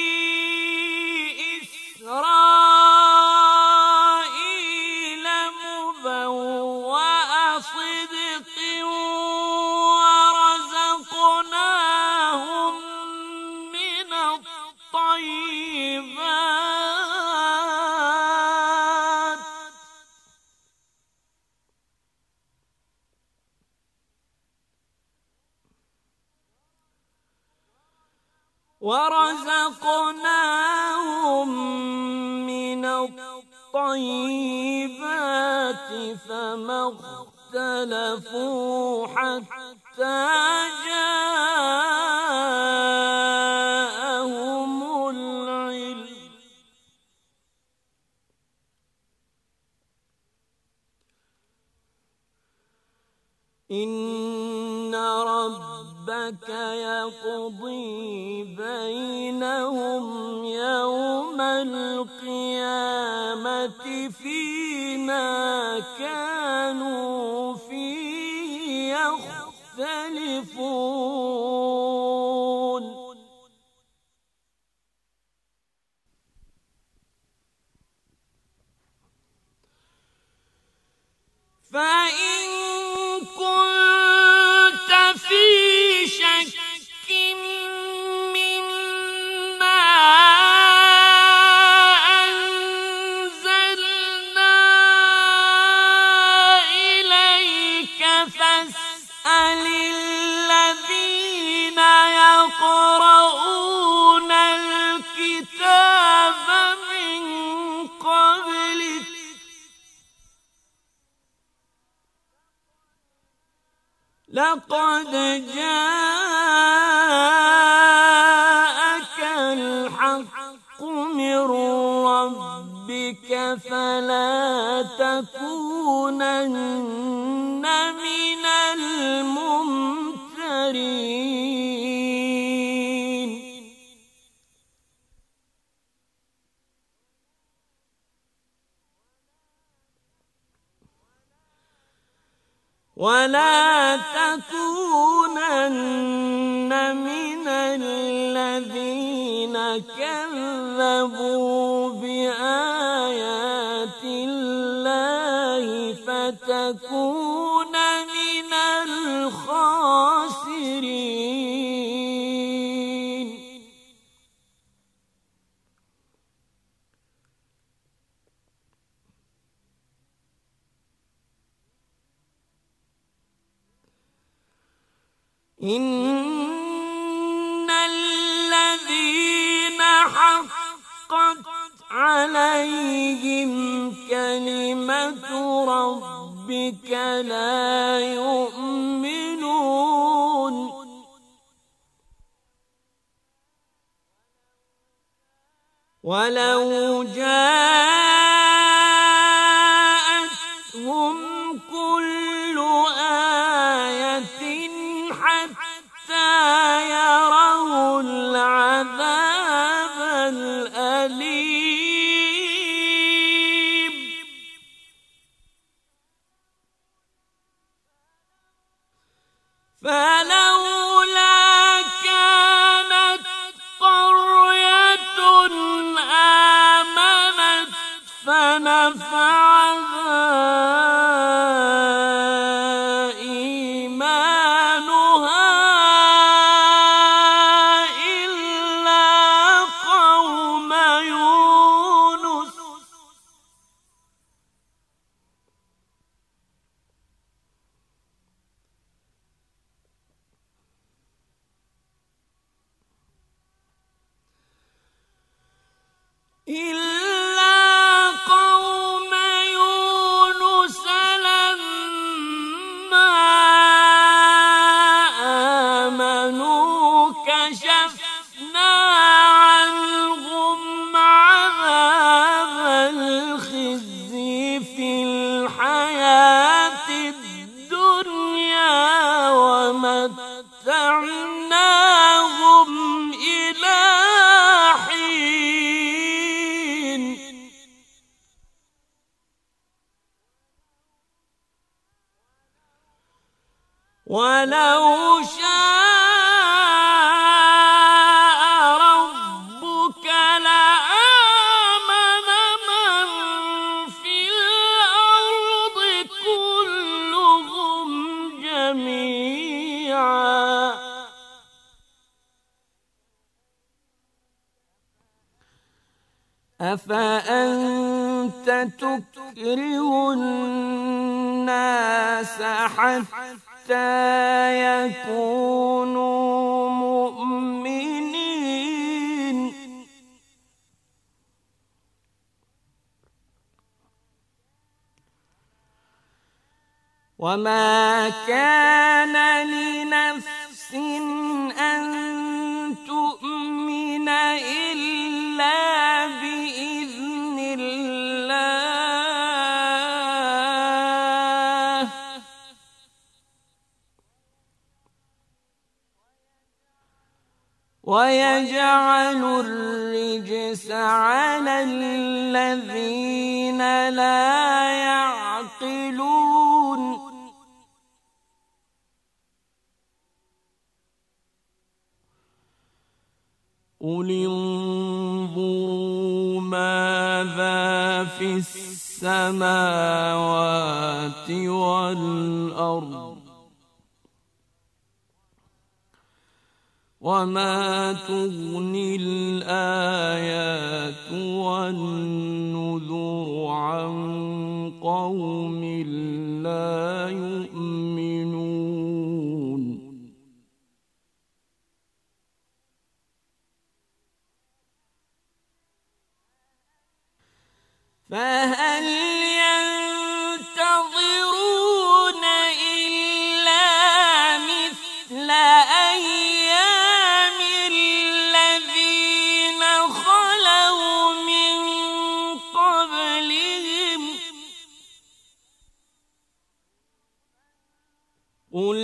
إسرائيل مبوأ صدق ورزقناهم من الطيبات ورزقناهم من الطيبات فما اختلفوا حتى جاءهم العلم إن ربك يقضي بينهم يوم القيامة فيما كانوا فيه يختلفون فإن كنت في شك مما أنزلنا إليك فاسأل الذين يقرؤون الكتاب من قبلك لقد جاءك الحق من ربك فلا تكونن من الممترين ولا تكونن من الذين كذبوا بآيات الله فتكون من الخاسرين إن الذين حقت عليهم كلمة ربك لا يؤمنون ولو جاءتهم كل آية حتى يروا العذاب الأليم فلولا كانت قرية آمنت فنفعها إيمانها إلا قوم يونس فمتعناهم إلى حين ولو شاء ربك لآمن من في الأرض كلهم جميعا أفأنت تكره الناس حتى يكونوا مؤمنين وما كان لنفس أن تؤمن إلا بإذن الله ويجعل الرجس على الذين لا يعقلون قل انظروا ماذا في السماوات والأرض وما تغني الآيات والنذر عن قوم لا يؤمنون فهل ينتظرون إلا مثل أيام الذين خلوا من قبلهم قل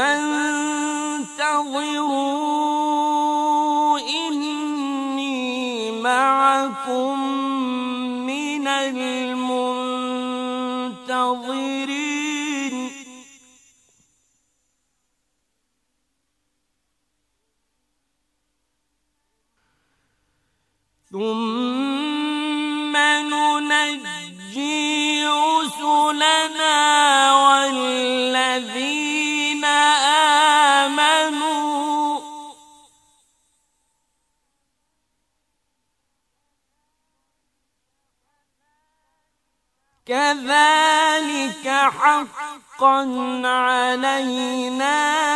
فانتظروا إني معكم من المنتظرين ثم ننجي رسلنا والذين آمنوا كذلك حقا علينا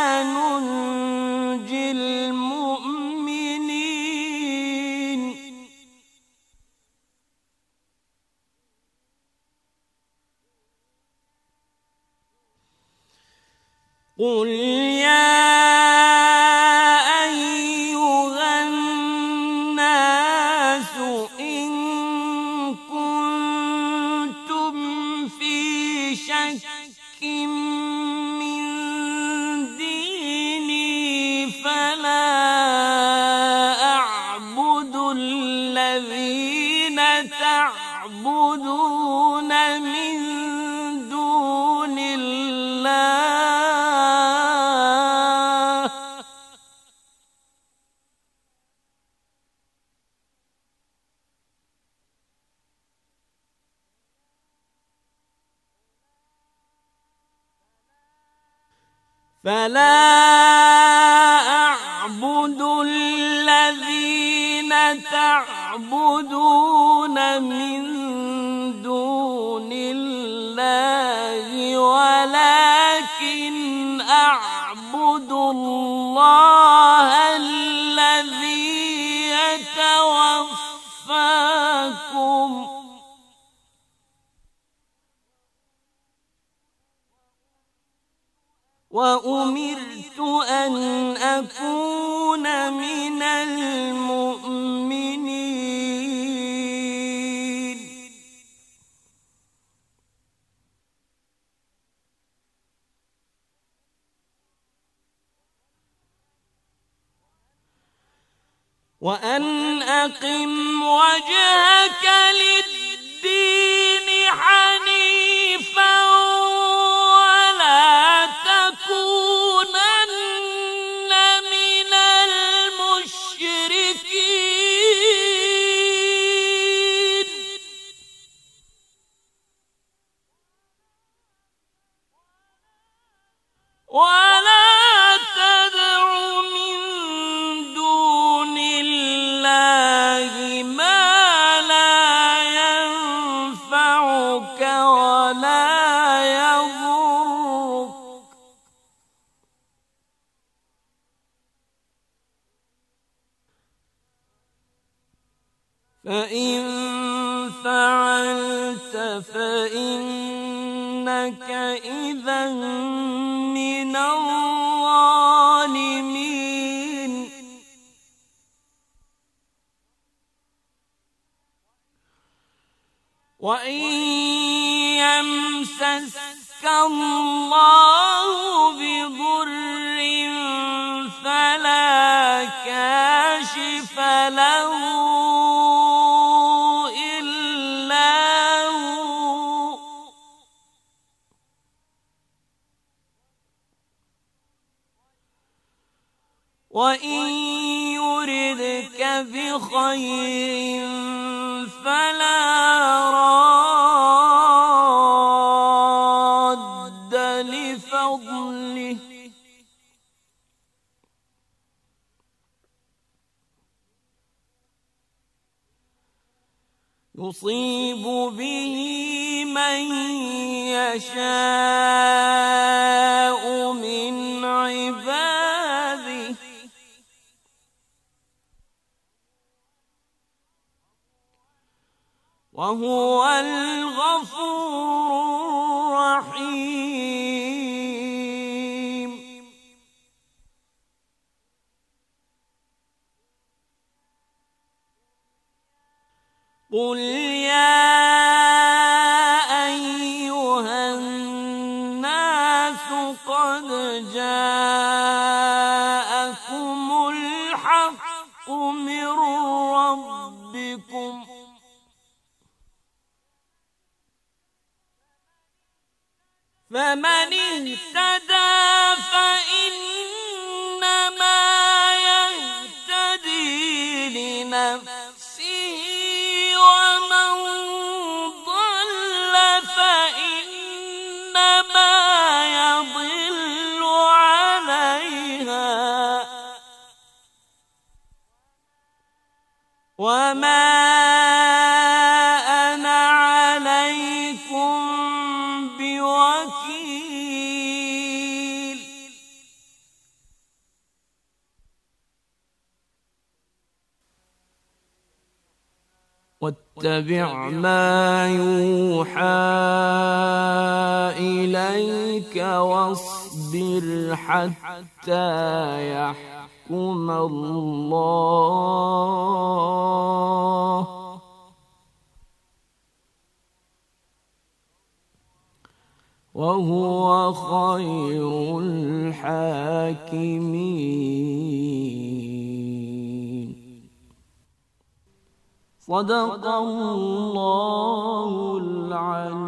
ننجي المؤمنين قل يا أيها الناس إن كنتم في شك من ديني فلا أعبد الذين تعبدون من دون الله فلا أعبد الذين تعبدون من دون الله ولكن أعبد الله الذي يتوفاكم وأمرت أن أكون من المؤمنين وأن أقم وجهك للدين حنيفا ولا تكونن من المشركين ولا تدع من دون الله ما لا ينفعك ولا يضرك فإن فعلت فإنك إذا من الظالمين وإن يمسسك الله بضر فلا كاشف له إلا هو وإن يردك بخير فلا راد لفضله يصيب به من يشاء من عباده وهو الغفور الرحيم قل يا أيها الناس قد جاءكم الحق من ربكم فمن اهتدى فإنما يهتدي لنفسه ومن ضل فإنما يضل عليها وما أنا عليكم بوكيل واتبع ما يوحى إليك واصبر حتى يحكم الله وهو خير الحاكمين. صدق الله العليم.